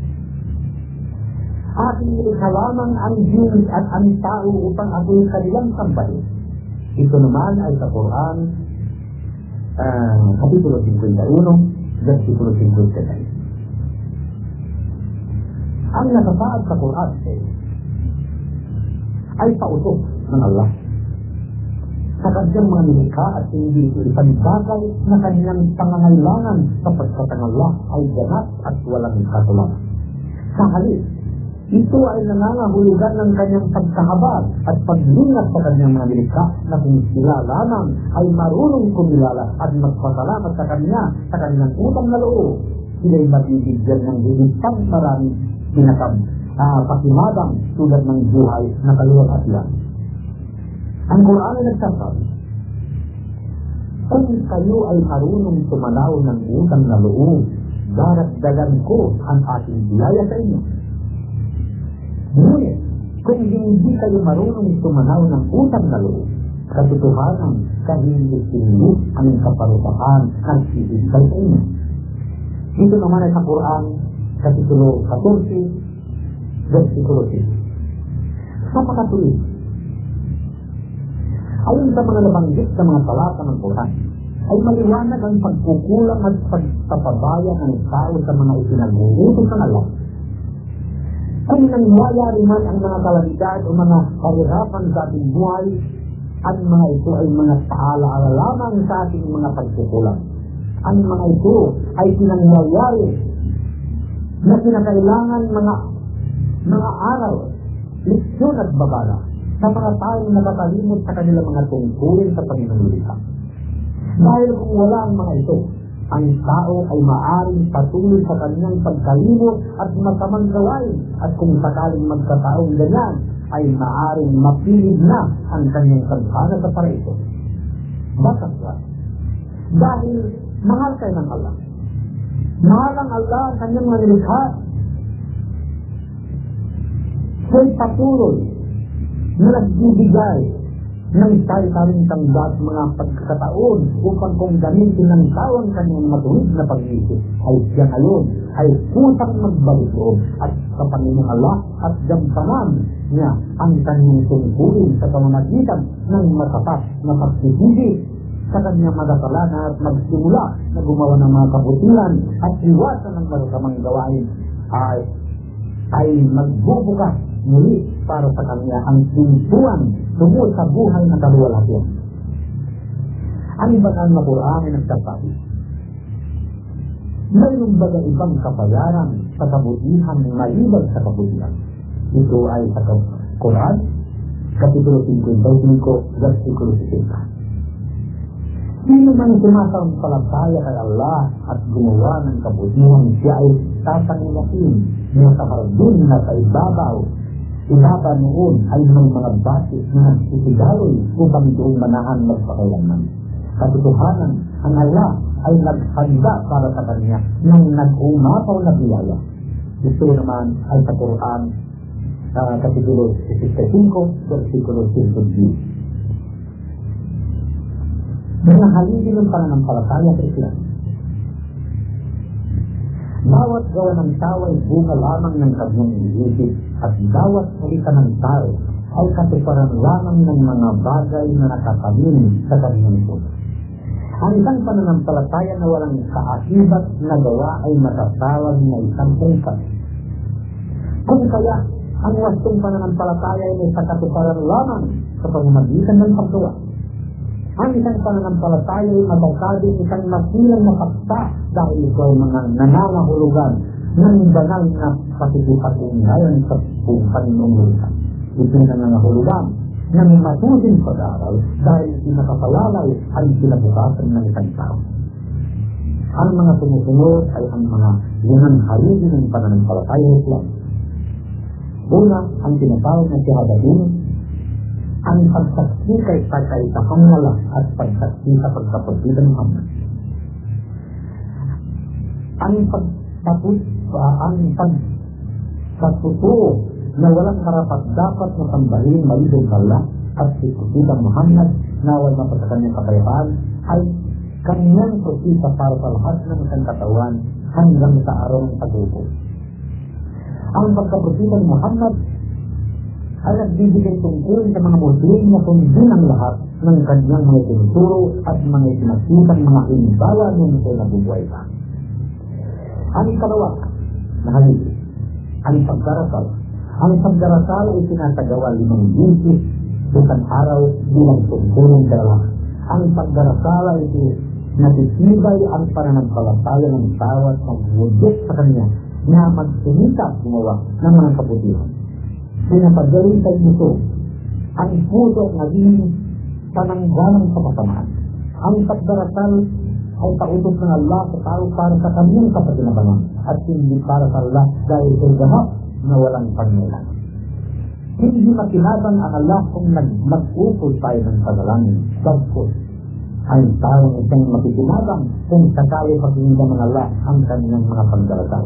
Aking nilikha lamang ang Diyos at ang tao upang ako'y kanilang sambahin. Ito naman ay sa Quran, uh, Kapitulo fifty-one, versikulo fifty-three. Ang nakasaad sa Quran ay pautos ng Allah sa kanyang mga nilikha at hindi ito isang bagay na kanyang pangangailangan sapagkat ang Allah ay ganap at walang katulang. Sa halip, ito ay nangangahulugan ng kanyang pagkahabag at paglingat sa kanyang mga nilikha na kung sila lamang ay marunong kumilala at magpasalamat sa kanya sa kanyang utang na loob, sila'y mabibigyan ng higit pang maraming pinakam uh, pakimadang tulad ng buhay na kaluwalhatian. Ang Quran ay nagsasabi, kung kayo ay marunong tumanaw ng utang na loob, daragdagan ko ang ating biyaya sa inyo. Ngunit, kung hindi kayo marunong tumanaw ng utang na loob, katotohanan, kahindi-hindi ang kaparusahan ng sisibay sa inyo. Ito naman ay sa Quran, Kapitulo fourteen, versikulo six. Sa pakatuloy, ayon sa mga nabanggit sa mga talata ng Quran, ay maliwanag ang pagkukulang at pagpapabaya ng tao sa mga isinag-uutos ng Allah. Kung nangyayari man ang mga kalamidad o mga kahirapan sa ating buhay, ang mga ito ay mga paalaala lamang sa ating mga pagkukulang. Ang mga ito ay pinangyayari na kinakailangan mga mga araw, leksyon at babala sa mga taong nakakalimot sa kanilang mga tungkulin sa Panginoong Likha. Dahil kung wala ang mga ito, ang tao ay maaaring patuloy sa kanyang pagkalimot at masamang gawain, at kung sakaling magkataong ganyan, ay maaaring mapilig na ang kanyang tadhana sa paraiso. Bakit ba? Dahil mahal kayo ng Allah. Mahal ang Allah ang kanyang mga nilikha. Siya'y patuloy na nagbibigay ng tayo-tayong tanggap mga pagkakataon upang kung gamitin ng tao ang kanyang matuwid na pag-iisip, ay siya ngayon ay pusang magbalik loob at sa Panginoong Allah at gampanan niya ang kanyang tungkulin sa pamamagitan ng matapat na pagsisisi sa kanyang magkasalanan at magsimula na gumawa ng mga kabutihan at iwasan ng masasamang gawain ay ay magbubukas muli para sa kanya ang pintuan tungo sa buhay na kaluwalhatian. Ang banal na Quran ay nagsasabi, mayroong baga ibang kapayaran sa kabutihan maliban sa kabutihan. Ito ay sa Quran, Kapitulo fifty-five, versikulo sixty. Sino man sumasampalataya kay Allah at gumawa ng kabutihan, siya ay tatanggapin niya sa hardin na sa ibabaw. Ibabaw noon ay may mga basis na nagsisigaroy upang doon manahan magpakailanman. Katotohanan, ang Allah ay naghanda para sa kanya ng nag-umapaw na biyaya. Ito naman ay sa Quran, uh, Kapitulo sixty-five, versikulo fifty. Mga haligi ng pananampalataya sa Islam. Bawat gawa ng tao ay bunga lamang ng kanyang iniisip at bawat salita ng tao ay katuparan lamang ng mga bagay na nakatanim sa kanyang puso. Ang isang pananampalataya na walang kaakibat na gawa ay matatawag na isang tungkol. Kung kaya, ang wastong pananampalataya ay may katuparan lamang sa pamamagitan ng paggawa. Ang isang pananampalataya ay matatawag isang masilang na paksa dahil ito ay mga nananahulugan ng banal na pakikipag-unggayan sa buong Panginoon. Ito ay nananahulugan ng masusing pag-aaral dahil pinakapalalay ang sinabukasan ng isang tao. Ang mga sumusunod ay ang mga limang haligi ng pananampalataya ng Islam. Una, ang tinatawag na shahadatain, ang pagsaksi kay Tatay sa Hamala at pagsaksi sa pagkapagpita ng Muhammad. Ang pagpatut, uh, ang pagpatutuo na walang karapat dapat na sambahin maliban sa Allah at pagkapagpita ng Muhammad na walang mapag sa kanyang kapayapaan ay kanyang prosisa para sa lahat ng isang katawan hanggang sa araw ng paglupo. Ang pagkapagpita ng Muhammad ay nagbibigay tungkol sa mga Muslim na sundin ang lahat ng kanyang mga tinuturo at mga sinasitang mga himbala nung ito nabubuhay pa. Ang ikalawa na haligi, ang pagdarasal. Ang pagdarasal ay sinasagawa limang bisis isang araw bilang tungkulong dalawa. Ang pagdarasal ay natitibay ang pananampalataya ng tao at magwudot sa kanya na magsumitap gumawa ng mga kabutihan. Pinapagaling sa ito ang puso at naging pananggalang sa kasamaan. Ang pagdarasal ay pautos ng Allah sa tao para sa kanyang kapatinabangan at hindi para sa Allah dahil sa ganap na walang pangilan. Hindi makinabang ang Allah kung mag-utos tayo ng panalangin. Bagkus ay tao na siyang makikinabang kung sakali pakinggan ng Allah ang kanyang mga pagdarasal.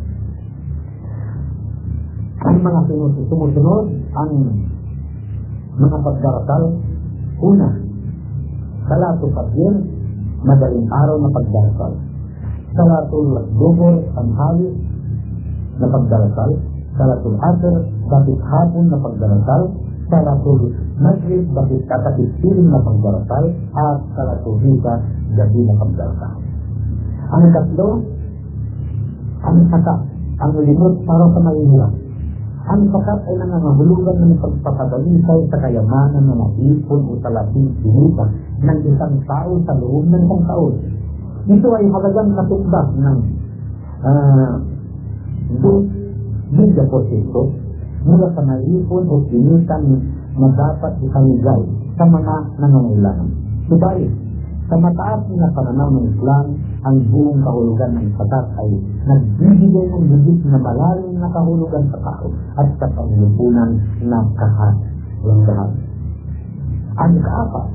Ang mga sumusunod, ang mga pagdarasal, una, Salatul Fajr, madaling araw na pagdarasal. Salatul Duhur, tanghali na pagdarasal. Salatul Asr, bakit hapon na pagdarasal. Salatul Maghrib, bakit katakipiling na pagdarasal. At Salatul Isha, gabi na pagdarasal. Ang tatlo, ang sakat, ang limot para sa mahihirap. Ang sakat ay nangangahulugan ng pagpapagalisay sa kayamanan na naipon o talating sinita ng isang tao sa loob ng isang taon. Ito ay halagang katumbas ng uh, dos milya porsyento mula sa naipon o sinita na dapat ikamigay sa mga nangangailangan. Subalit, sa mataas na pananaw ng Islam, ang buong kahulugan ng sakat ay nagbibigay ng higit na malalim na kahulugan sa tao at sa panglipunan na kahat-langgahan. Ang kaapat,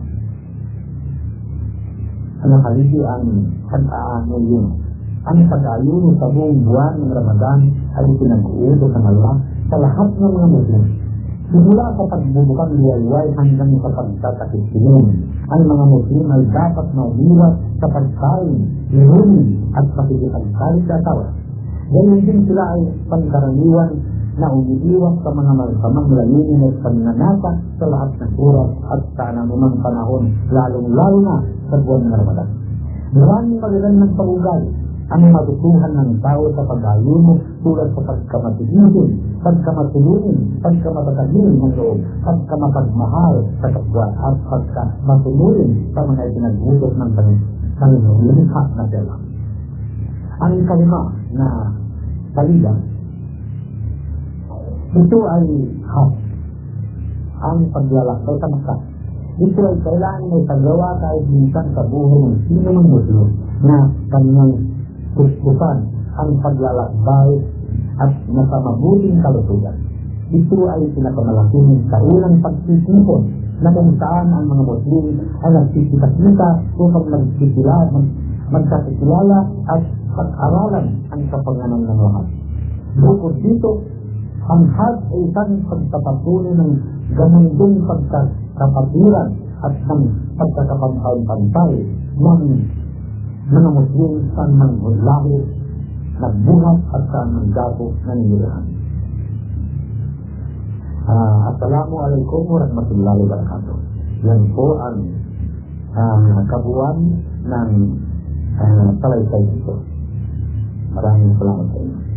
ang haligi ang pag-aanayun. Ang pag-ayuno sa buong buwan ng Ramadan ay pinag-uutos ng Allah sa lahat ng mga Muslim. Simula sa pagbubukang liwayway hanggang sa pagtatakip-silong, ang mga Muslim ay dapat maumiwas sa pagkain, lihunin at pakikipagsalit sa asawa. Ganyan din sila ay pangkaraniwan na umiiwas sa mga masamang layunin at pagnanasa sa lahat ng oras at sa anumang panahon, lalong-lalo na sa buwan ng Ramadan. Maraming magalang ng pagugay ang matutuhan ng tao sa pag-ayuno tulad sa pagkamatigisin, pagkamatulungin, pagkamatatagin ng loob, pagkamapagmahal sa kapwa at pagkamatulungin sa mga ipinag-utos ng Panginoon lilikha na sila. Ang kalima na salida, ito ay hap, ang paglalakbay sa Makkah. Ito ay kailangan may paggawa kahit minsan sa buhay ng sino mang Muslim na kanyang kuskusan ang paglalakbay at nasa mabuting kalusugan. Ito ay pinakamalaking kaunang pagtitipon na kung saan ang mga Muslim ay nagsisikasika upang magkikilala, magkakilala at pag-aralan ang kapanganan ng lahat. Bukod dito, ang Hajj ay isang pagtatapunin ng ganundong pagkakapatiran at ng pagkakapantay-pantay ng mga Muslim sa mga lahi, nagbuhat at sa mga gato na ninilahan. Uh, Assalamualaikum warahmatullahi wabarakatuh. Yan po ang uh, kabuuan ng uh, talaysay ito. Maraming salamat sa inyo.